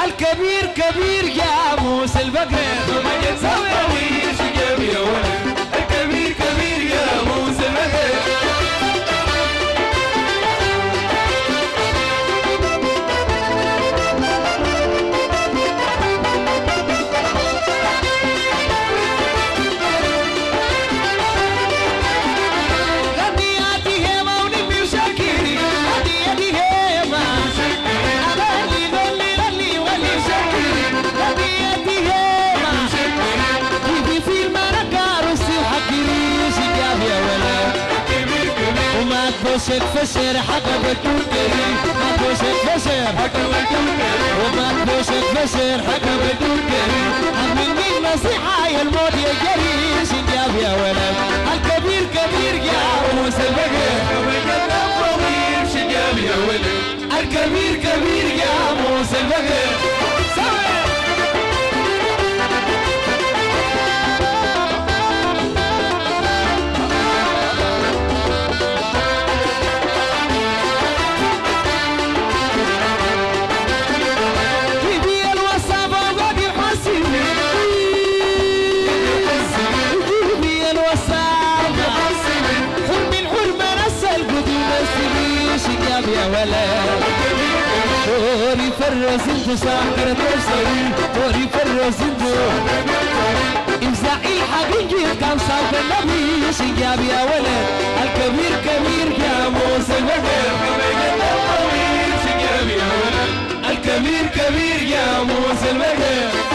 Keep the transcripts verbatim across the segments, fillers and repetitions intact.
الكبير كبير يا موسى البقر ما يتسويش جاب يا ولد الكبير كبير يا موسى البقر تبوسك فشر حق بتوكري ما تبوسك فشر حق بتوكري وما تبوسك فشر حق بتوكري مني النصيحة يا الموت يا جري شجاب يا ولد الكبير كبير يا موسى البقر الكبير شجاب يا ولد الكبير كبير يا موسى البقر يا ولد دوري فرز انت ساكر ترسلي دوري فرز انت امزعي الحقيقي كان صاحب النبي شجاب يا ولد الكبير كبير يا موسى البقر شجاب يا ولد الكبير كبير يا موسى البقر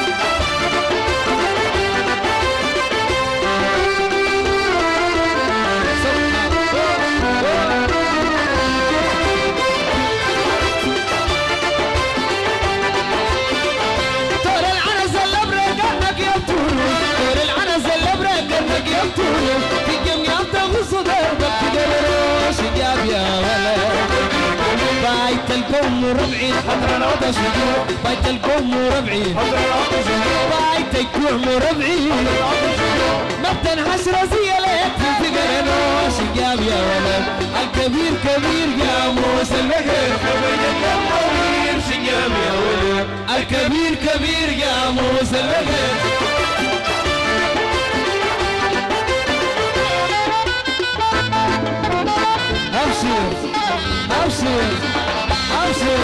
في جميع صدر بكدر شجاب يا ولد بايت القوم وربعي حضر العطش بايت القوم وربعي بايت القوم وربعي ما بتنحش راسي لك في فقر شجاب يا ولد الكبير كبير يا موسى البقر الكبير شجاب يا ولد الكبير كبير يا موسى البقر أبشر أبشر أبشر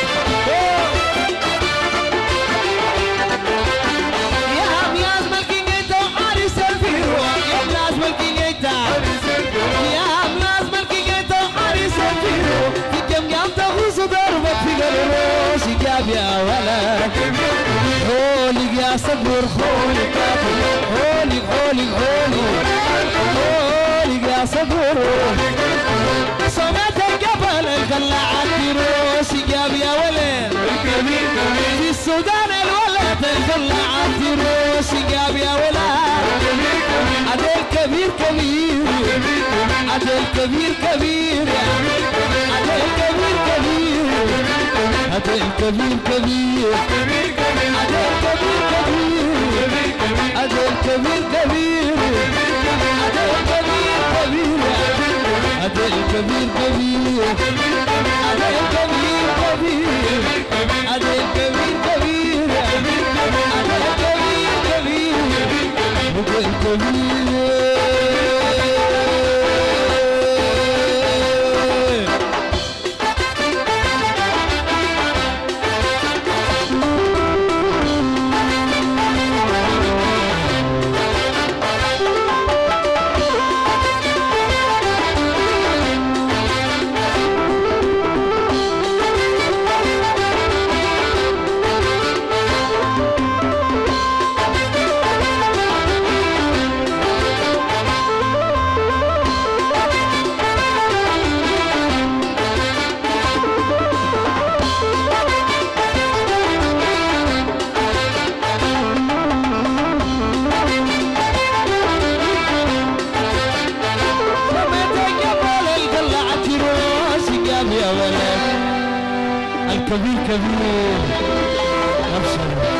يا عم يا أزمل كينيتا وحارس الفيرو يا عم يا أزمل كينيتا يا عم يا أزمل كينيتا وحارس الفيرو في كم جام تغوص ضربك في قلبه شجاب يا ولد خولك يا صبر خولك خولك خولك خولك خولك يا صبر صمت الجبل القلعة تروس جاب يا ولد الكبير كبير في السودان الولد القلعة تروس جاب يا ولد عدل كبير كبير عدل كبير كبير عدل كبير كبير عدل كبير كبير عدل كبير كبير عدل كبير كبير عدل كبير كبير عدل كبير كبير عدل كبير كبير عدل كبير كبير عدل كبير كبير عدل كبير كبير كبير أبشر